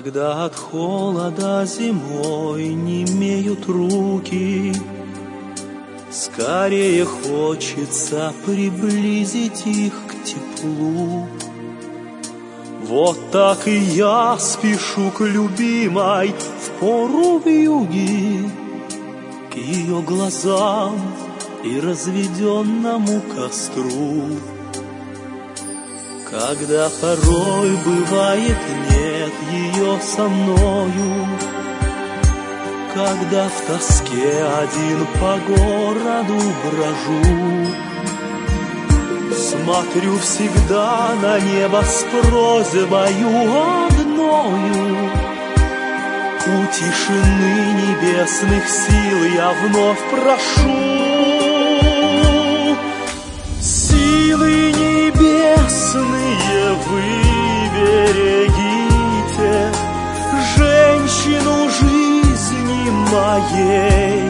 Когда от холода зимой немеют руки, скорее хочется приблизить их к теплу. Вот так и я спешу к любимой в пору вьюги, к ее глазам и разведенному костру. Когда порой бывает нет ее со мною, когда в тоске один по городу брожу, смотрю всегда на небо с просьбою одною. У тишины небесных сил я вновь прошу. Силы небесные, вы берегите женщину жизни моей.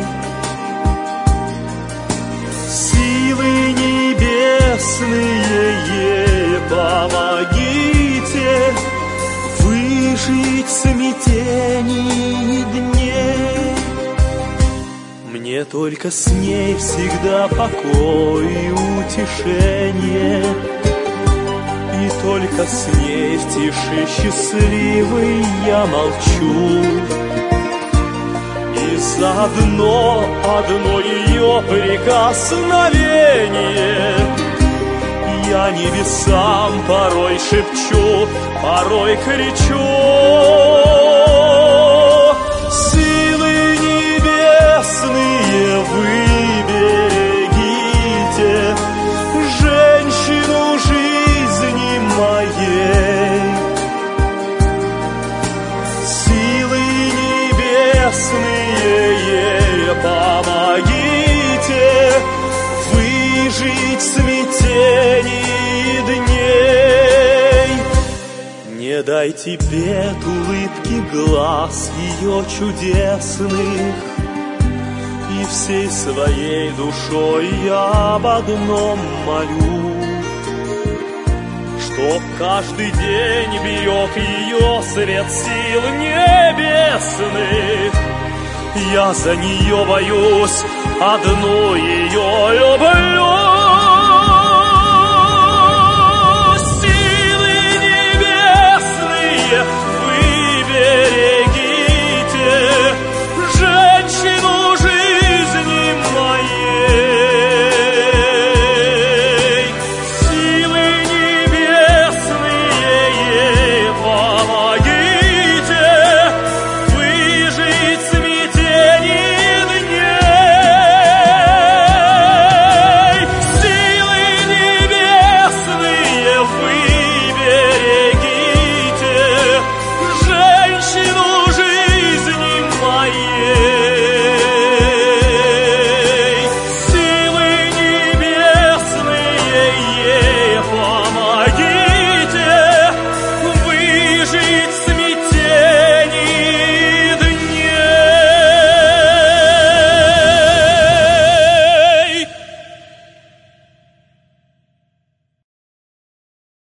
Силы небесные, ей помогите выжить в смятении дней. Мне только с ней всегда покой и утешение, и только с ней в тиши счастливый я молчу. И заодно одно ее прикосновение я небесам порой шепчу, порой кричу. Силы небесные, вы берегите женщину жизни моей. Силы небесные, ей помогите выжить в смятении дней. Не дайте бед улыбки глаз ее чудесных, и всей своей душой я об одном молю, чтоб каждый день берег ее свет сил небесных. Я за нее боюсь, одну ее люблю.